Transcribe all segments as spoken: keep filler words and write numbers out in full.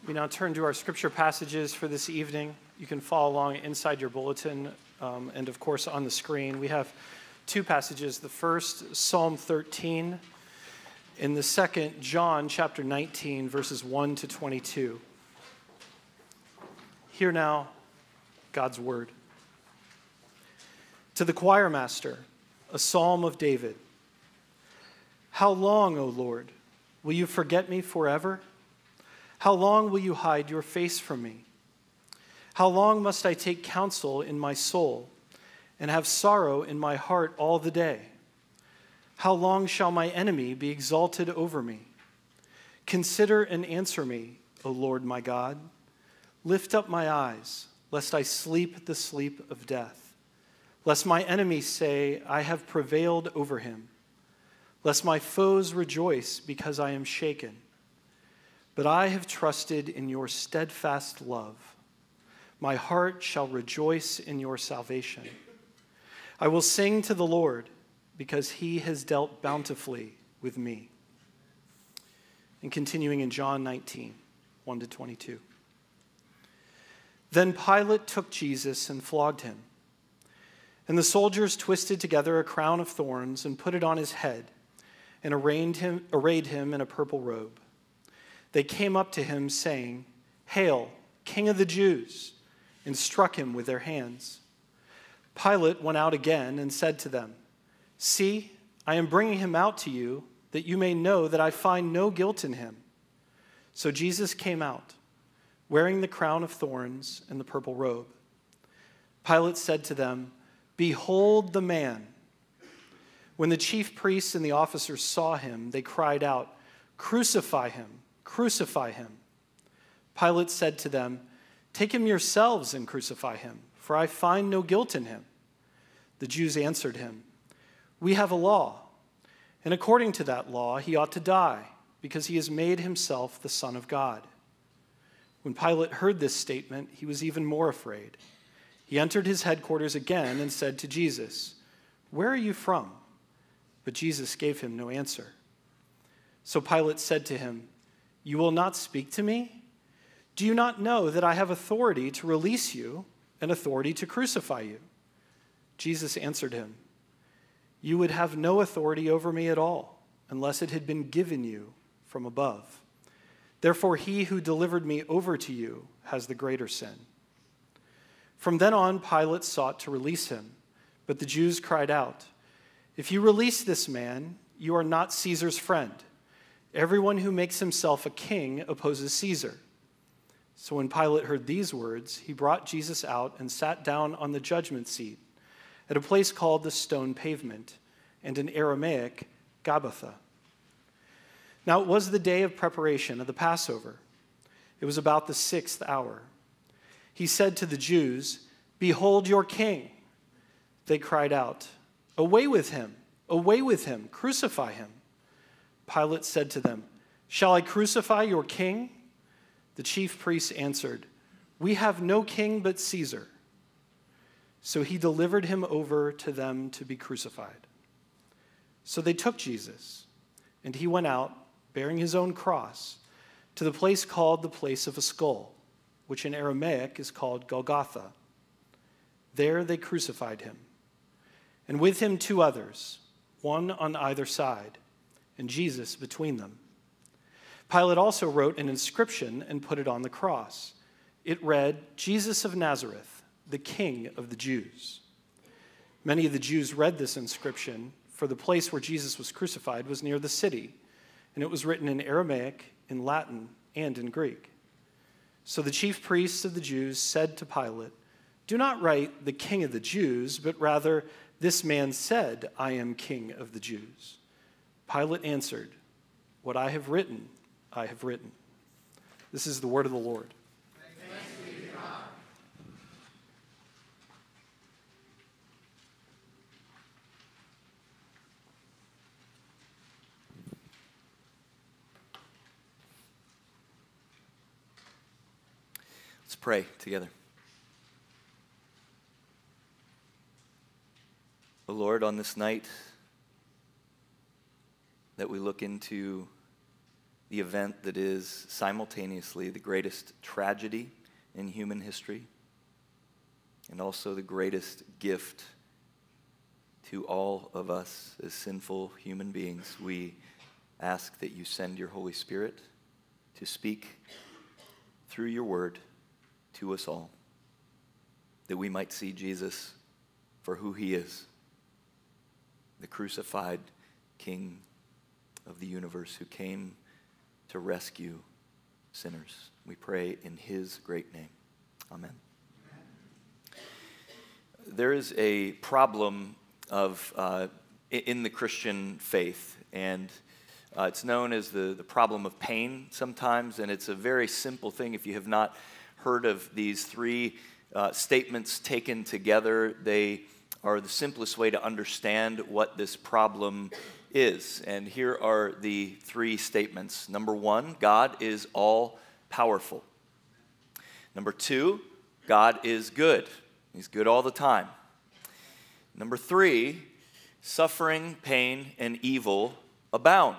We now turn to our scripture passages for this evening. You can follow along inside your bulletin um, and, of course, on the screen. We have two passages. The first, Psalm thirteen, and the second, John chapter nineteen, verses one to twenty-two. Hear now God's word. To the choir master, a psalm of David. How long, O Lord, will you forget me forever? How long will you hide your face from me? How long must I take counsel in my soul and have sorrow in my heart all the day? How long shall my enemy be exalted over me? Consider and answer me, O Lord my God. Lift up my eyes, lest I sleep the sleep of death. Lest my enemies say, I have prevailed over him. Lest my foes rejoice because I am shaken. But I have trusted in your steadfast love. My heart shall rejoice in your salvation. I will sing to the Lord because he has dealt bountifully with me. And continuing in John nineteen, one to twenty-two. Then Pilate took Jesus and flogged him. And the soldiers twisted together a crown of thorns and put it on his head and arrayed him, arrayed him in a purple robe. They came up to him, saying, Hail, King of the Jews, and struck him with their hands. Pilate went out again and said to them, See, I am bringing him out to you, that you may know that I find no guilt in him. So Jesus came out, wearing the crown of thorns and the purple robe. Pilate said to them, Behold the man. When the chief priests and the officers saw him, they cried out, Crucify him! Crucify him. Pilate said to them, Take him yourselves and crucify him, for I find no guilt in him. The Jews answered him, We have a law, and according to that law he ought to die, because he has made himself the Son of God. When Pilate heard this statement, he was even more afraid. He entered his headquarters again and said to Jesus, Where are you from? But Jesus gave him no answer. So Pilate said to him, You will not speak to me? Do you not know that I have authority to release you and authority to crucify you? Jesus answered him, You would have no authority over me at all, unless it had been given you from above. Therefore he who delivered me over to you has the greater sin. From then on, Pilate sought to release him, but the Jews cried out, If you release this man, you are not Caesar's friend. Everyone who makes himself a king opposes Caesar. So when Pilate heard these words, he brought Jesus out and sat down on the judgment seat at a place called the Stone Pavement, and in Aramaic, Gabbatha. Now it was the day of preparation of the Passover. It was about the sixth hour. He said to the Jews, Behold your king. They cried out, Away with him! Away with him! Crucify him! Pilate said to them, Shall I crucify your king? The chief priests answered, We have no king but Caesar. So he delivered him over to them to be crucified. So they took Jesus, and he went out, bearing his own cross, to the place called the place of a skull, which in Aramaic is called Golgotha. There they crucified him, and with him two others, one on either side, and Jesus between them. Pilate also wrote an inscription and put it on the cross. It read, Jesus of Nazareth, the King of the Jews. Many of the Jews read this inscription, for the place where Jesus was crucified was near the city, and it was written in Aramaic, in Latin, and in Greek. So the chief priests of the Jews said to Pilate, Do not write the King of the Jews, but rather, This man said, I am King of the Jews. Pilate answered, What I have written, I have written. This is the word of the Lord. Thanks be to God. Let's pray together. O Lord, on this night that we look into the event that is simultaneously the greatest tragedy in human history and also the greatest gift to all of us as sinful human beings. We ask that you send your Holy Spirit to speak through your word to us all, that we might see Jesus for who he is, the crucified King of the universe who came to rescue sinners. We pray in his great name. Amen. There is a problem of uh, in the Christian faith, and uh, it's known as the, the problem of pain sometimes, and it's a very simple thing. If you have not heard of these three uh, statements taken together, they are the simplest way to understand what this problem is. And here are the three statements. Number one, God is all powerful. Number two, God is good. He's good all the time. Number three, suffering, pain, and evil abound.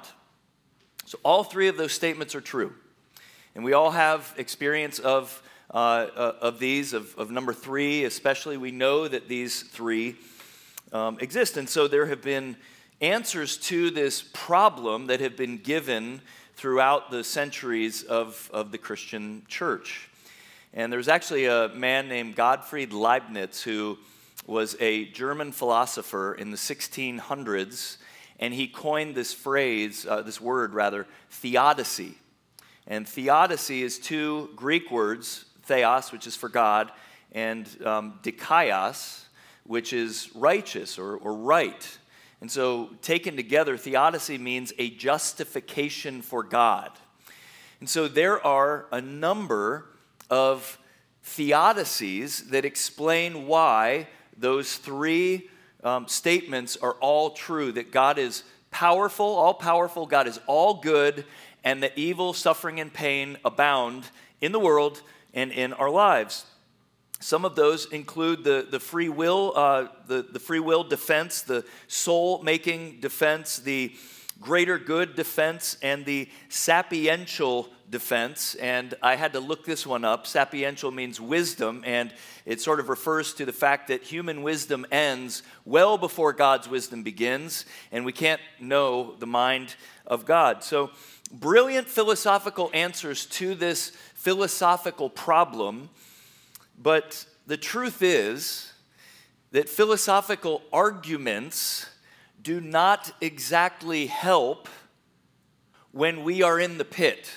So all three of those statements are true. And we all have experience of, uh, uh, of these, of, of number three especially. We know that these three um, exist. And so there have been answers to this problem that have been given throughout the centuries of, of the Christian church. And there's actually a man named Gottfried Leibniz who was a German philosopher in the sixteen hundreds, and he coined this phrase, uh, this word rather, theodicy. And theodicy is two Greek words, theos, which is for God, and um, dikaios, which is righteous or, or right. And so taken together, theodicy means a justification for God. And so there are a number of theodicies that explain why those three um, statements are all true, that God is powerful, all-powerful, God is all good, and that evil, suffering, and pain abound in the world and in our lives. Some of those include the, the free will, uh, the, the free will defense, the soul-making defense, the greater good defense, and the sapiential defense. And I had to look this one up. Sapiential means wisdom, and it sort of refers to the fact that human wisdom ends well before God's wisdom begins, and we can't know the mind of God. So brilliant philosophical answers to this philosophical problem, but the truth is that philosophical arguments do not exactly help when we are in the pit.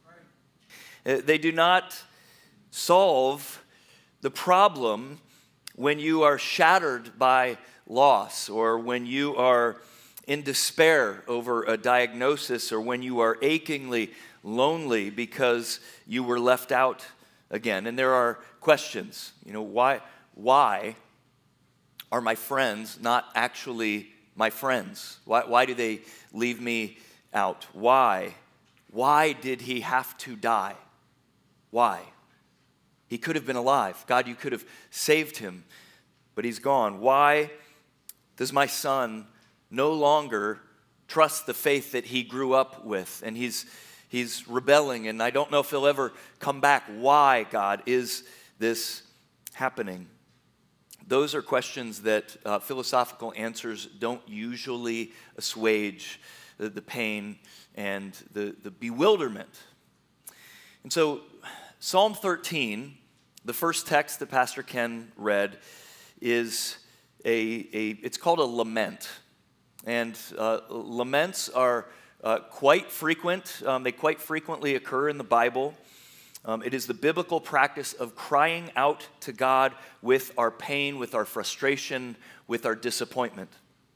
They do not solve the problem when you are shattered by loss, or when you are in despair over a diagnosis, or when you are achingly lonely because you were left out again. And there are questions, you know, why, why are my friends not actually my friends? Why, why do they leave me out? Why? Why did he have to die? Why? He could have been alive. God, you could have saved him, but he's gone. Why does my son no longer trust the faith that he grew up with, and he's he's rebelling, and I don't know if he'll ever come back? Why, God, is this happening? Those are questions that uh, philosophical answers don't usually assuage the, the pain and the, the bewilderment. And so Psalm thirteen, the first text that Pastor Ken read, is a, a it's called a lament. And uh, laments are uh, quite frequent. Um, they quite frequently occur in the Bible. Um, it is the biblical practice of crying out to God with our pain, with our frustration, with our disappointment.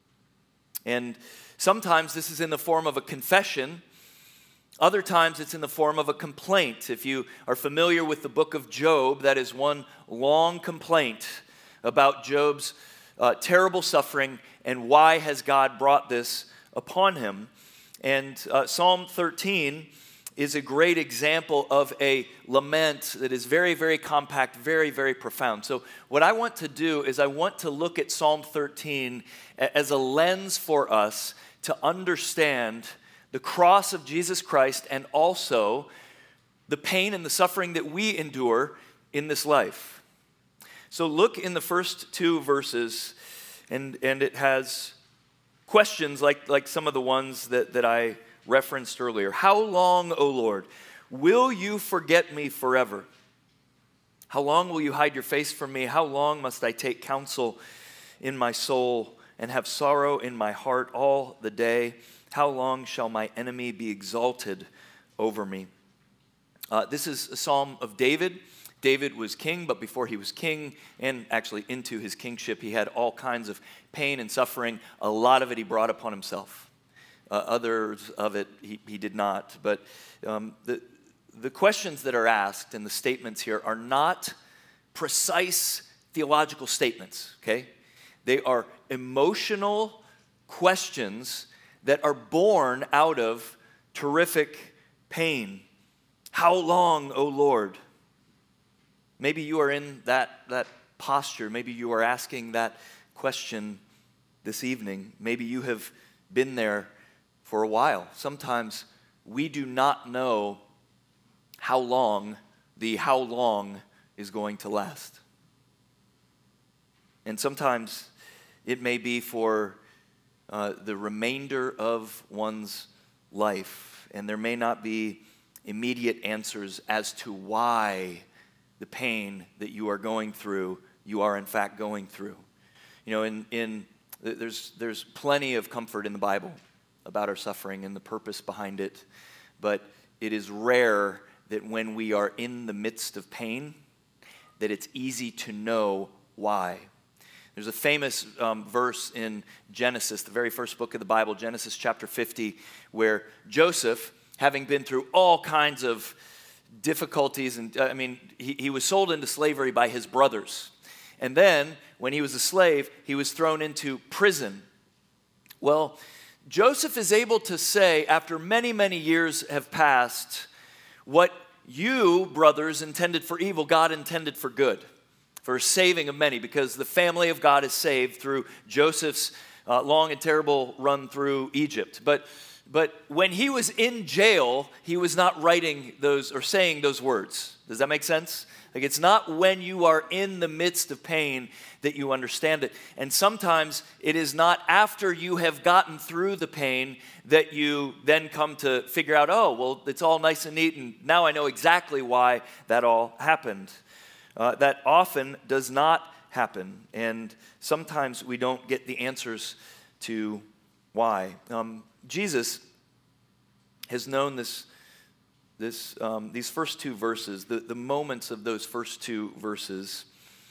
And sometimes this is in the form of a confession. Other times it's in the form of a complaint. If you are familiar with the book of Job, that is one long complaint about Job's uh, terrible suffering and why has God brought this upon him. And uh, Psalm thirteen is a great example of a lament that is very, very compact, very, very profound. So what I want to do is I want to look at Psalm thirteen as a lens for us to understand the cross of Jesus Christ and also the pain and the suffering that we endure in this life. So look in the first two verses, and, and it has questions like, like some of the ones that, that I referenced earlier. How long, O Lord, will you forget me forever? How long will you hide your face from me? How long must I take counsel in my soul and have sorrow in my heart all the day? How long shall my enemy be exalted over me? Uh, this is a psalm of David. David was king, but before he was king, and actually into his kingship, he had all kinds of pain and suffering. A lot of it he brought upon himself. Uh, others of it he, he did not. But um, the, the questions that are asked and the statements here are not precise theological statements, okay? They are emotional questions that are born out of terrific pain. How long, O Lord? Maybe you are in that, that posture. Maybe you are asking that question this evening. Maybe you have been there for a while. Sometimes we do not know how long the how long is going to last. And sometimes it may be for uh, the remainder of one's life, and there may not be immediate answers as to why the pain that you are going through, you are in fact going through. You know, in, in there's, there's plenty of comfort in the Bible about our suffering and the purpose behind it, but it is rare that when we are in the midst of pain, that it's easy to know why. There's a famous um, verse in Genesis, the very first book of the Bible, Genesis chapter fifty, where Joseph, having been through all kinds of difficulties, and uh, I mean, he, he was sold into slavery by his brothers. And then, when he was a slave, he was thrown into prison. Well, Joseph is able to say, after many, many years have passed, what you, brothers, intended for evil, God intended for good, for saving of many, because the family of God is saved through Joseph's uh, long and terrible run through Egypt. But But when he was in jail, he was not writing those or saying those words. Does that make sense? Like, it's not when you are in the midst of pain that you understand it. And sometimes it is not after you have gotten through the pain that you then come to figure out, oh, well, it's all nice and neat, and now I know exactly why that all happened. Uh, that often does not happen. And sometimes we don't get the answers to why. Um, Jesus has known this, this, um, these first two verses, the, the moments of those first two verses.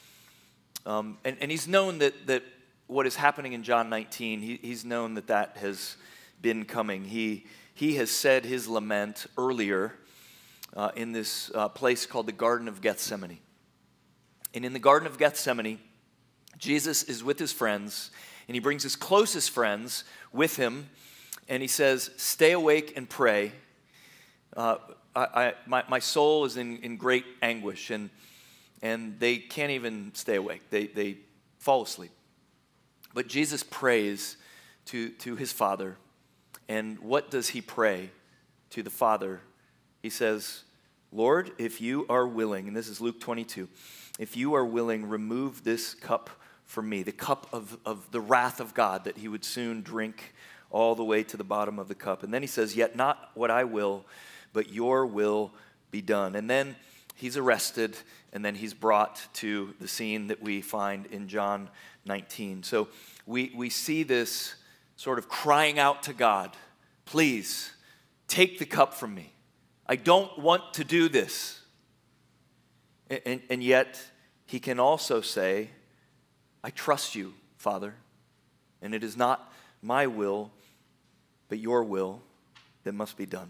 Um, and, and he's known that, that what is happening in John nineteen, he, he's known that that has been coming. He, he has said his lament earlier uh, in this uh, place called the Garden of Gethsemane. And in the Garden of Gethsemane, Jesus is with his friends, and he brings his closest friends with him. And he says, stay awake and pray. Uh, I, I, my, my soul is in, in great anguish. And, and they can't even stay awake. They, they fall asleep. But Jesus prays to, to his Father. And what does he pray to the Father? He says, Lord, if you are willing, and this is Luke twenty-two, if you are willing, remove this cup from me, the cup of, of the wrath of God that he would soon drink all the way to the bottom of the cup. And then he says, yet not what I will, but your will be done. And then he's arrested, and then he's brought to the scene that we find in John nineteen. So we, we see this sort of crying out to God, please, take the cup from me. I don't want to do this. And, and, and yet, he can also say, I trust you, Father, and it is not my will, but your will that must be done.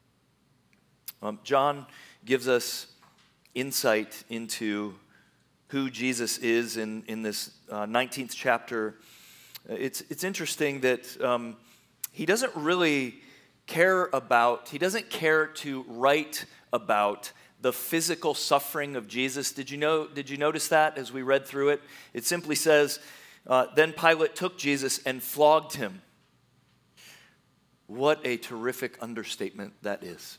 Um, John gives us insight into who Jesus is in, in this uh, nineteenth chapter. It's, it's interesting that um, he doesn't really care about, he doesn't care to write about the physical suffering of Jesus. Did you know? Did you notice that as we read through it? It simply says, uh, then Pilate took Jesus and flogged him. what a terrific understatement that is.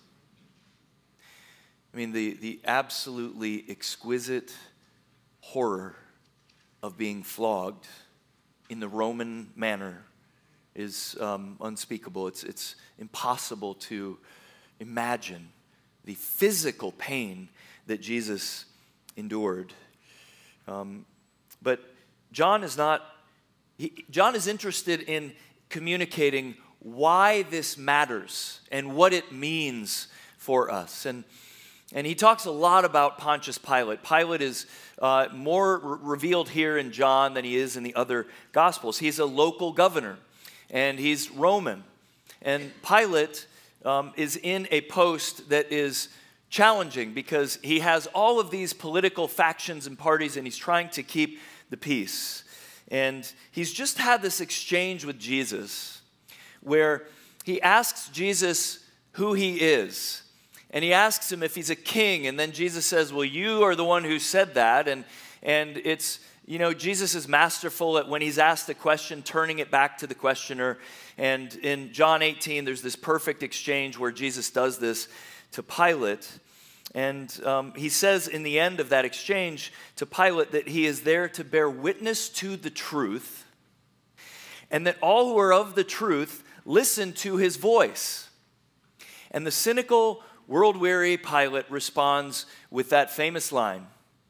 I mean, the, the absolutely exquisite horror of being flogged in the Roman manner is um, unspeakable. It's, it's impossible to imagine the physical pain that Jesus endured. Um, but John is not, he, John is interested in communicating why this matters and what it means for us. And, and he talks a lot about Pontius Pilate. Pilate is uh, more re- revealed here in John than he is in the other Gospels. He's a local governor, and he's Roman. And Pilate um, is in a post that is challenging because he has all of these political factions and parties, and he's trying to keep the peace. And he's just had this exchange with Jesus where he asks Jesus who he is. And he asks him if he's a king. And then Jesus says, well, you are the one who said that. And, and it's, you know, Jesus is masterful at when he's asked a question, turning it back to the questioner. And in John eighteen, there's this perfect exchange where Jesus does this to Pilate. And um, he says in the end of that exchange to Pilate that he is there to bear witness to the truth, and that all who are of the truth listen to his voice. And the cynical, world-weary Pilate responds with that famous line,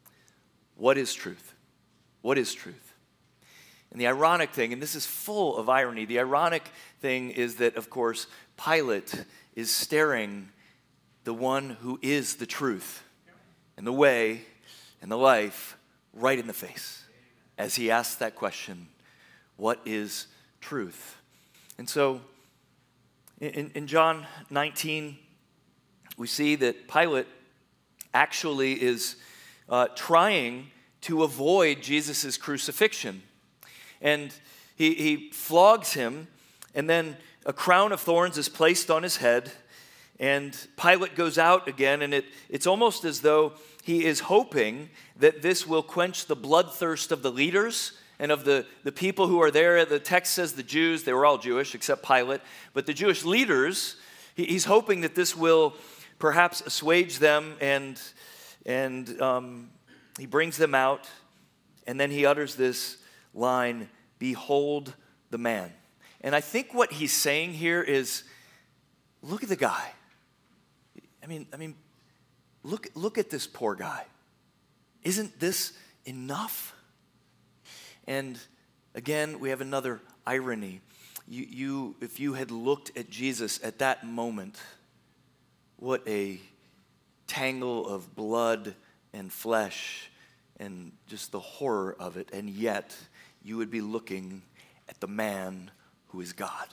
what is truth? What is truth? And the ironic thing, and this is full of irony, the ironic thing is that, of course, Pilate is staring the one who is the truth and the way and the life right in the face as he asks that question, what is truth? And so in, in John nineteen, we see that Pilate actually is uh, trying to avoid Jesus' crucifixion. And he, he flogs him, and then a crown of thorns is placed on his head. And Pilate goes out again, and it, it's almost as though he is hoping that this will quench the bloodthirst of the leaders and of the, the people who are there. The text says the Jews, they were all Jewish except Pilate, but the Jewish leaders, he, he's hoping that this will perhaps assuage them, and, and um, he brings them out, and then he utters this line, behold the man. And I think what he's saying here is, look at the guy. I mean, I mean, look, look at this poor guy. Isn't this enough? And again, we have another irony. You, you, if you had looked at Jesus at that moment, what a tangle of blood and flesh and just the horror of it. And yet, you would be looking at the man who is God.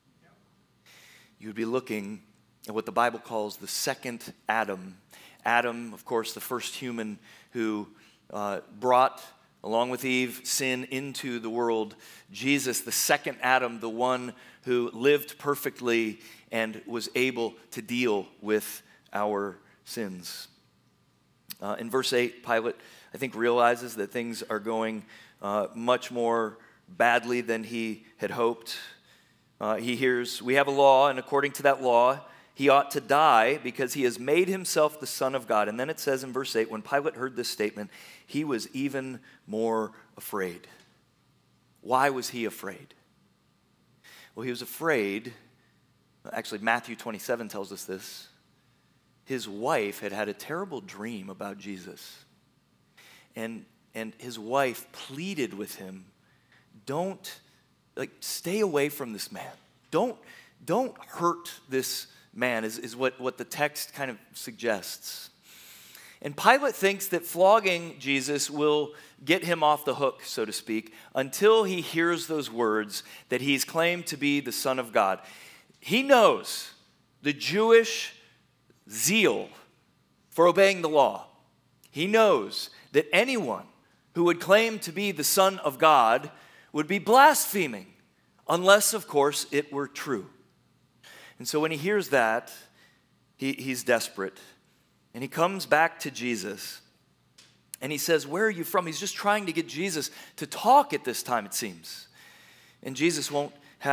You would be looking at what the Bible calls the second Adam. Adam, of course, the first human who uh, brought, along with Eve, sin into the world. Jesus, the second Adam, the one who lived perfectly and was able to deal with our sins. Uh, in verse eight, Pilate, I think, realizes that things are going uh, much more badly than he had hoped. Uh, he hears, we have a law, and according to that law, he ought to die because he has made himself the Son of God. And then it says in verse eight, when Pilate heard this statement, he was even more afraid. Why was he afraid? Well, he was afraid, actually Matthew twenty-seven tells us this. His wife had had a terrible dream about Jesus. And, and his wife pleaded with him, don't, like, stay away from this man. Don't, don't hurt this man, is, is what, what the text kind of suggests. And Pilate thinks that flogging Jesus will get him off the hook, so to speak, until he hears those words that he's claimed to be the Son of God. He knows the Jewish zeal for obeying the law. He knows that anyone who would claim to be the Son of God would be blaspheming, unless, of course, it were true. And so when he hears that, he, he's desperate. And he comes back to Jesus. And he says, where are you from? He's just trying to get Jesus to talk at this time, it seems. And Jesus won't have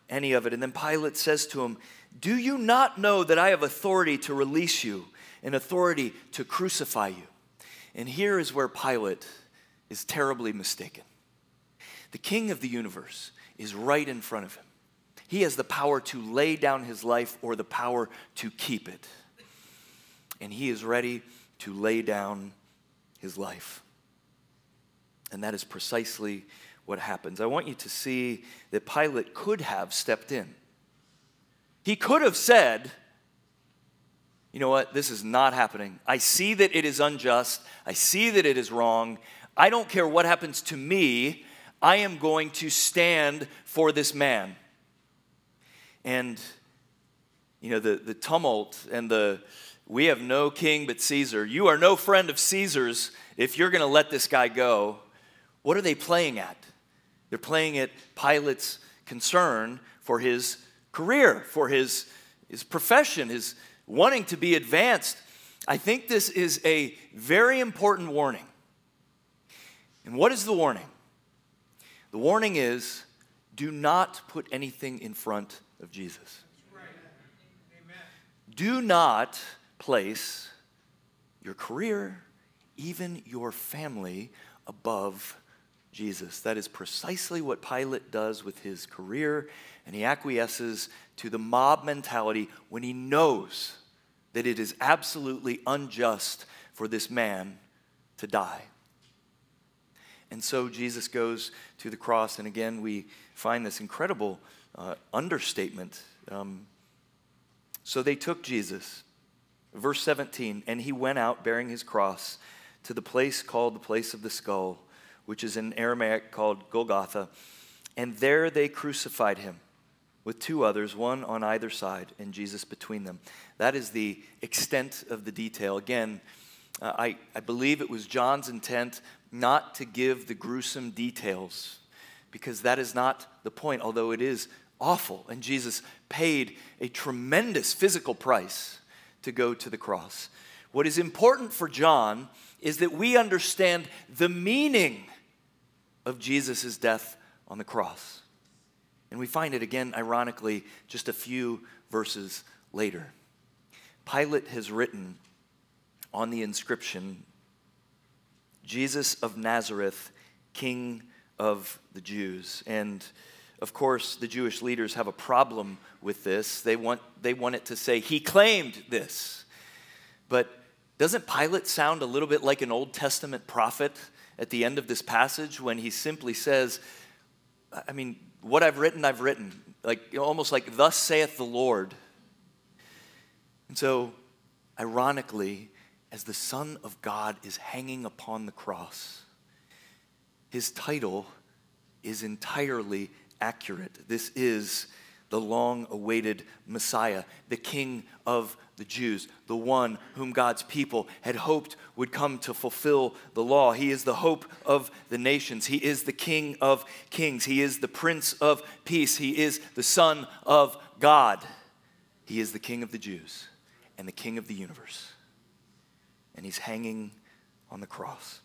any of it. And then Pilate says to him, "Do you not know that I have authority to release you and authority to crucify you?" And here is where Pilate is terribly mistaken. The King of the universe is right in front of him. He has the power to lay down his life or the power to keep it. And he is ready to lay down his life. And that is precisely what happens. I want you to see that Pilate could have stepped in. He could have said, "You know what? This is not happening. I see that it is unjust. I see that it is wrong. I don't care what happens to me. I am going to stand for this man." And, you know, the, the tumult and the, "We have no king but Caesar. You are no friend of Caesar's if you're going to let this guy go." What are they playing at? They're playing at Pilate's concern for his career, for his, his profession, his wanting to be advanced. I think this is a very important warning. And what is the warning? The warning is, do not put anything in front of Jesus. Do not place your career, even your family, above Jesus. That is precisely what Pilate does with his career, and he acquiesces to the mob mentality when he knows that it is absolutely unjust for this man to die. And so Jesus goes to the cross, and again we find this incredible uh, understatement. Um, so they took Jesus, verse seventeen, and he went out bearing his cross to the place called the place of the skull, which is in Aramaic called Golgotha, and there they crucified him with two others, one on either side, and Jesus between them. That is the extent of the detail. Again, uh, I, I believe it was John's intent not to give the gruesome details, because that is not the point, although it is awful, and Jesus paid a tremendous physical price to go to the cross. What is important for John is that we understand the meaning of Jesus' death on the cross. And we find it again, ironically, just a few verses later. Pilate has written on the inscription, "Jesus of Nazareth, King of the Jews." And of course, the Jewish leaders have a problem with this. They want, they want it to say, "He claimed this." But doesn't Pilate sound a little bit like an Old Testament prophet at the end of this passage when he simply says, I mean, what I've written, I've written. Like, you know, almost like, "Thus saith the Lord." And so, ironically, as the Son of God is hanging upon the cross, his title is entirely accurate. This is the long-awaited Messiah, the King of the Jews, the one whom God's people had hoped would come to fulfill the law. He is the hope of the nations. He is the King of kings. He is the Prince of peace. He is the Son of God. He is the King of the Jews and the King of the universe. And he's hanging on the cross.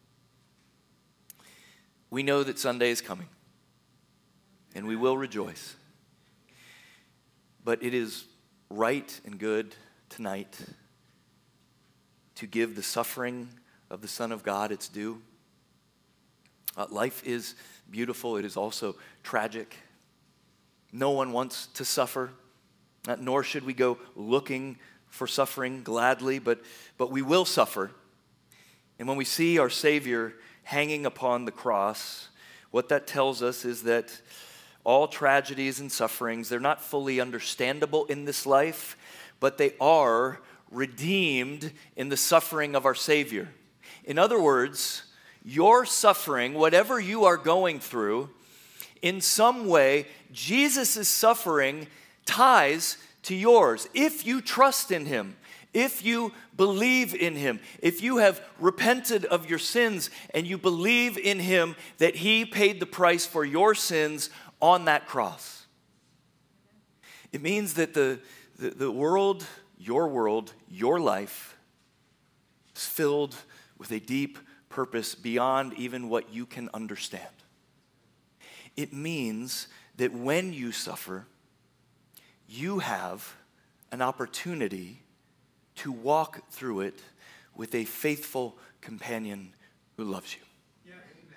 We know that Sunday is coming, and we will rejoice. But it is right and good tonight to give the suffering of the Son of God its due. Uh, life is beautiful. It is also tragic. No one wants to suffer, uh, nor should we go looking for suffering gladly, but, but we will suffer. And when we see our Savior hanging upon the cross, what that tells us is that all tragedies and sufferings, they're not fully understandable in this life, but they are redeemed in the suffering of our Savior. In other words, your suffering, whatever you are going through, in some way, Jesus' suffering ties to yours. If you trust in him, if you believe in him, if you have repented of your sins and you believe in him that he paid the price for your sins on that cross. It means that the, the, the world, your world, your life is filled with a deep purpose beyond even what you can understand. It means that when you suffer, you have an opportunity to walk through it with a faithful companion who loves you. Yeah, amen.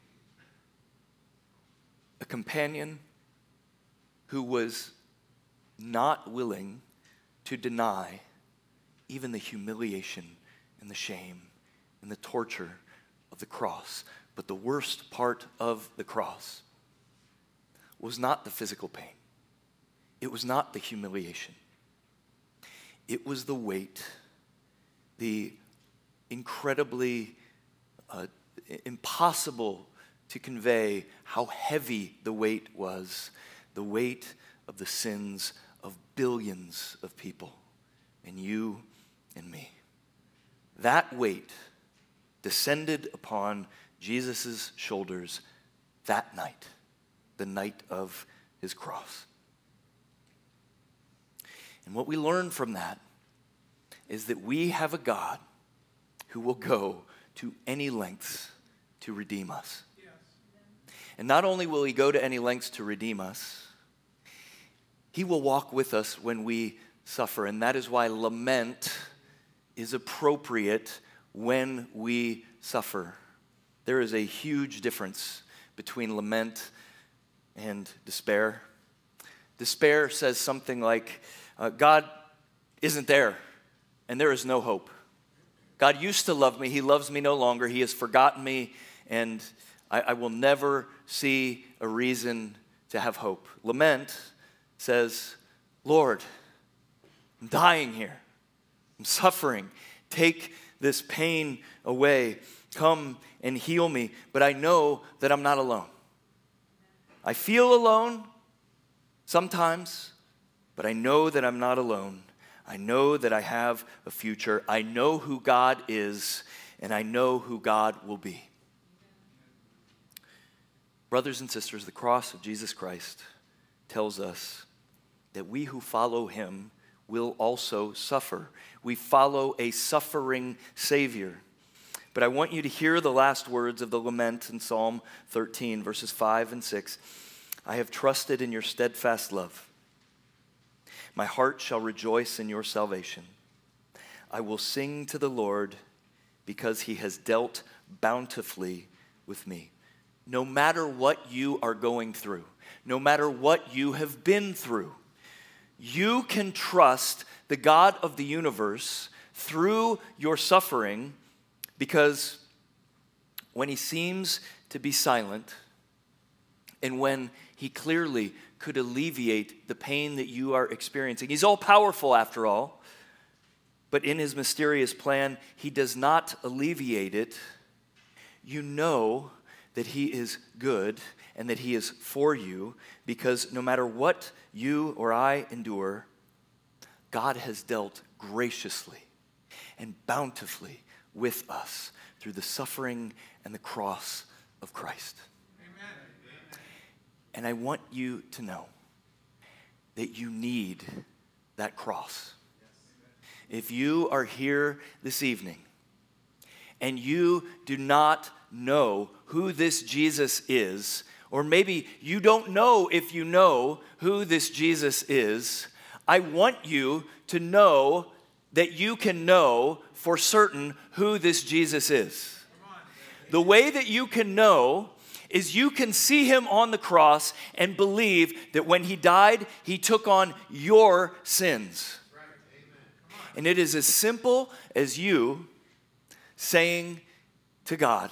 A companion who was not willing to deny even the humiliation and the shame and the torture of the cross. But the worst part of the cross was not the physical pain. It was not the humiliation. It was the weight, the incredibly uh, impossible to convey how heavy the weight was, the weight of the sins of billions of people, and you and me. That weight descended upon Jesus' shoulders that night, the night of his cross. And what we learn from that is that we have a God who will go to any lengths to redeem us. Yes. And not only will he go to any lengths to redeem us, he will walk with us when we suffer. And that is why lament is appropriate when we suffer. There is a huge difference between lament and despair. Despair says something like, uh, God isn't there, and there is no hope. God used to love me. He loves me no longer. He has forgotten me, and I, I will never see a reason to have hope. Lament says, Lord, I'm dying here. I'm suffering. Take this pain away. Come and heal me. But I know that I'm not alone. I feel alone sometimes, but I know that I'm not alone. I know that I have a future. I know who God is, and I know who God will be. Brothers and sisters, the cross of Jesus Christ tells us that we who follow him will also suffer. We follow a suffering Savior. But I want you to hear the last words of the lament in Psalm thirteen, verses five and six. I have trusted in your steadfast love. My heart shall rejoice in your salvation. I will sing to the Lord because he has dealt bountifully with me. No matter what you are going through, no matter what you have been through, you can trust the God of the universe through your suffering, because when he seems to be silent and when he clearly could alleviate the pain that you are experiencing, he's all powerful after all, but in his mysterious plan, he does not alleviate it. You know that he is good and that he is for you, because no matter what you or I endure, God has dealt graciously and bountifully with us through the suffering and the cross of Christ. Amen. And I want you to know that you need that cross. If you are here this evening and you do not know who this Jesus is, or maybe you don't know if you know who this Jesus is, I want you to know that you can know for certain who this Jesus is. The way that you can know is you can see him on the cross and believe that when he died, he took on your sins. And it is as simple as you saying to God,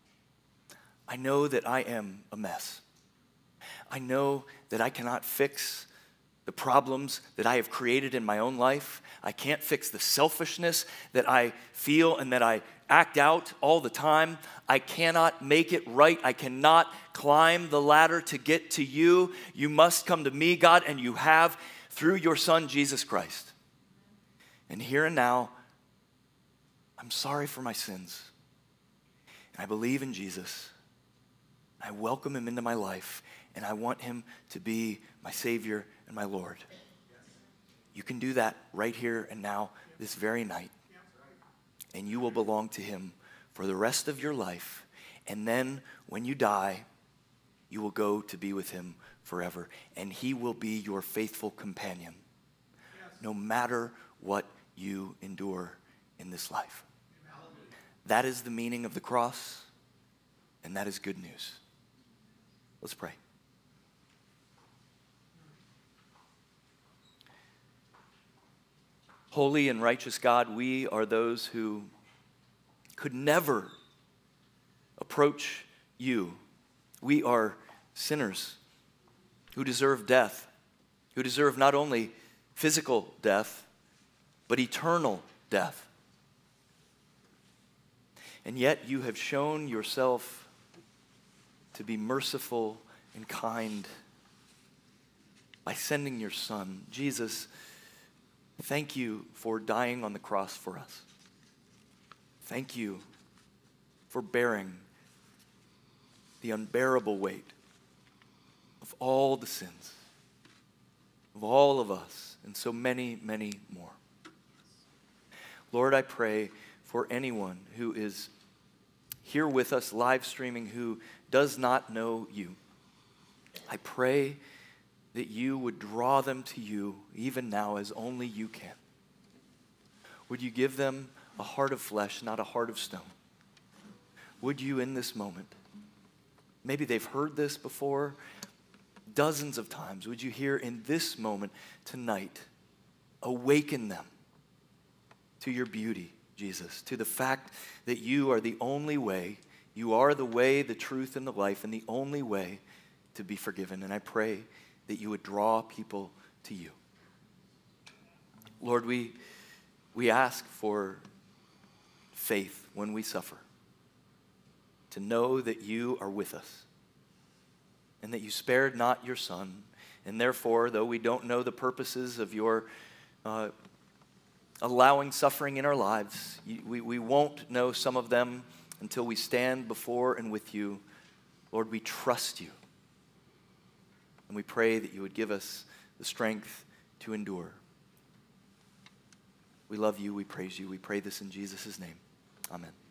I know that I am a mess. I know that I cannot fix the problems that I have created in my own life. I can't fix the selfishness that I feel and that I act out all the time. I cannot make it right. I cannot climb the ladder to get to you. You must come to me, God, and you have through your Son, Jesus Christ. And here and now, I'm sorry for my sins. And I believe in Jesus. I welcome him into my life, and I want him to be my Savior and my Lord. You can do that right here and now, this very night. And you will belong to him for the rest of your life. And then when you die, you will go to be with him forever, and he will be your faithful companion, no matter what you endure in this life. That is the meaning of the cross, and that is good news. Let's pray. Holy and righteous God, we are those who could never approach you. We are sinners who deserve death, who deserve not only physical death, but eternal death. And yet you have shown yourself to be merciful and kind by sending your Son. Jesus, thank you for dying on the cross for us. Thank you for bearing the unbearable weight of all the sins of all of us and so many, many more. Lord, I pray for anyone who is here with us live streaming who does not know you. I pray that you would draw them to you even now as only you can. Would you give them a heart of flesh, not a heart of stone? Would you in this moment, maybe they've heard this before dozens of times, would you hear in this moment tonight, awaken them to your beauty, Jesus, to the fact that you are the only way, you are the way, the truth, and the life, and the only way to be forgiven. And I pray that you would draw people to you. Lord, we, we ask for faith when we suffer, to know that you are with us and that you spared not your Son. And therefore, though we don't know the purposes of your uh, allowing suffering in our lives, we, we won't know some of them until we stand before and with you. Lord, we trust you. And we pray that you would give us the strength to endure. We love you. We praise you. We pray this in Jesus' name. Amen.